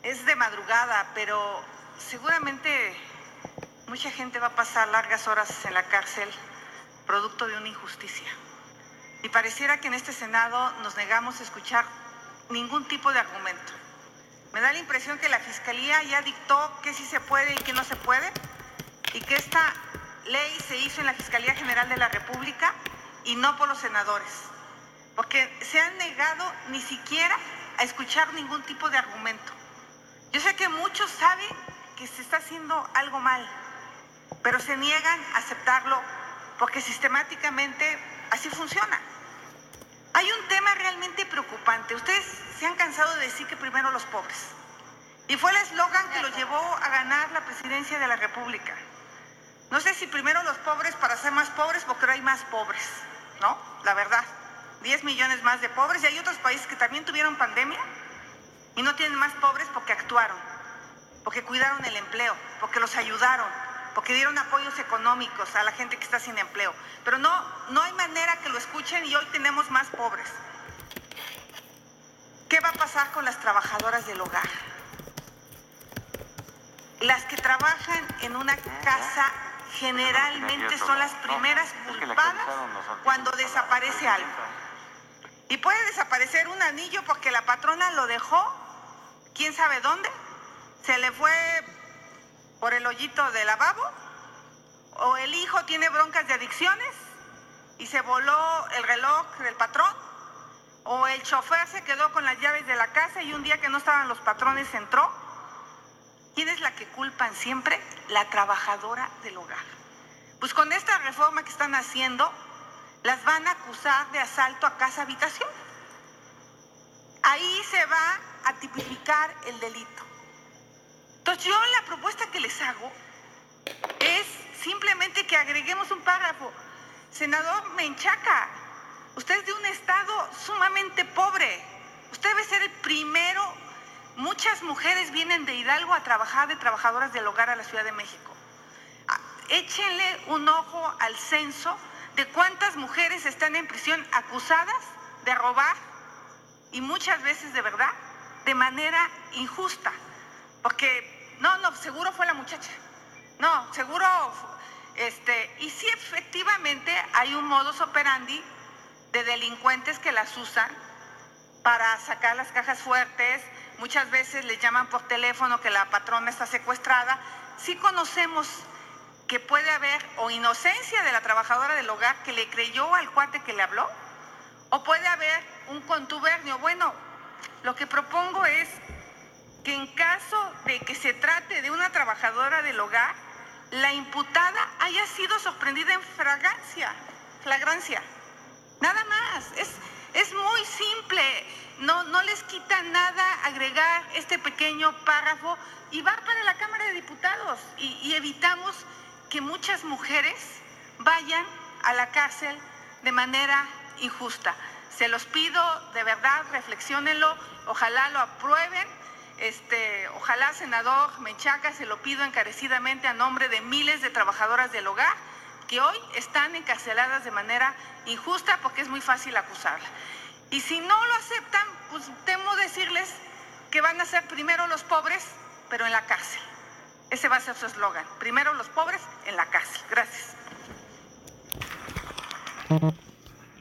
Es de madrugada, pero seguramente mucha gente va a pasar largas horas en la cárcel producto de una injusticia. Y pareciera que en este Senado nos negamos a escuchar ningún tipo de argumento. Me da la impresión que la Fiscalía ya dictó qué sí se puede y qué no se puede, y que esta ley se hizo en la Fiscalía General de la República y no por los senadores, porque se han negado ni siquiera a escuchar ningún tipo de argumento. Yo sé que muchos saben que se está haciendo algo mal, pero se niegan a aceptarlo porque sistemáticamente así funciona. Hay un tema realmente preocupante. Ustedes se han cansado de decir que primero los pobres. Y fue el eslogan que los llevó a ganar la presidencia de la República. No sé si primero los pobres para ser más pobres, porque ahora hay más pobres, ¿no? La verdad, 10 millones más de pobres. Y hay otros países que también tuvieron pandemia y no tienen más pobres porque actuaron, porque cuidaron el empleo, porque los ayudaron, porque dieron apoyos económicos a la gente que está sin empleo. Pero no hay manera que lo escuchen y hoy tenemos más pobres. ¿Qué va a pasar con las trabajadoras del hogar? Las que trabajan en una casa generalmente son las primeras culpadas cuando desaparece algo. Y puede desaparecer un anillo porque la patrona lo dejó, quién sabe dónde, se le fue por el hoyito del lavabo, o el hijo tiene broncas de adicciones y se voló el reloj del patrón, o el chofer se quedó con las llaves de la casa y un día que no estaban los patrones entró. ¿Quién es la que culpan siempre? La trabajadora del hogar. Pues con esta reforma que están haciendo, las van a acusar de asalto a casa habitación. Ahí se va a tipificar el delito. Entonces yo la propuesta que les hago es simplemente que agreguemos un párrafo. Senador Menchaca, usted es de un estado sumamente pobre. Usted debe ser el primero. Muchas mujeres vienen de Hidalgo a trabajar de trabajadoras del hogar a la Ciudad de México. Échenle un ojo al censo de cuántas mujeres están en prisión acusadas de robar, y muchas veces de verdad, de manera injusta. Porque no, seguro fue la muchacha. No, seguro, y sí, efectivamente hay un modus operandi de delincuentes que las usan para sacar las cajas fuertes. Muchas veces les llaman por teléfono que la patrona está secuestrada. Sí conocemos que puede haber o inocencia de la trabajadora del hogar que le creyó al cuate que le habló, o puede haber un contubernio. Bueno, lo que propongo es que en caso de que se trate de una trabajadora del hogar, la imputada haya sido sorprendida en flagrancia. Nada más, es muy simple, no les quita nada agregar este pequeño párrafo y va para la Cámara de Diputados y evitamos que muchas mujeres vayan a la cárcel de manera injusta. Se los pido, de verdad, reflexiónenlo, ojalá lo aprueben. Ojalá, senador Menchaca, se lo pido encarecidamente a nombre de miles de trabajadoras del hogar que hoy están encarceladas de manera injusta porque es muy fácil acusarla. Y si no lo aceptan, pues temo decirles que van a ser primero los pobres, pero en la cárcel. Ese va a ser su eslogan, primero los pobres en la cárcel. Gracias.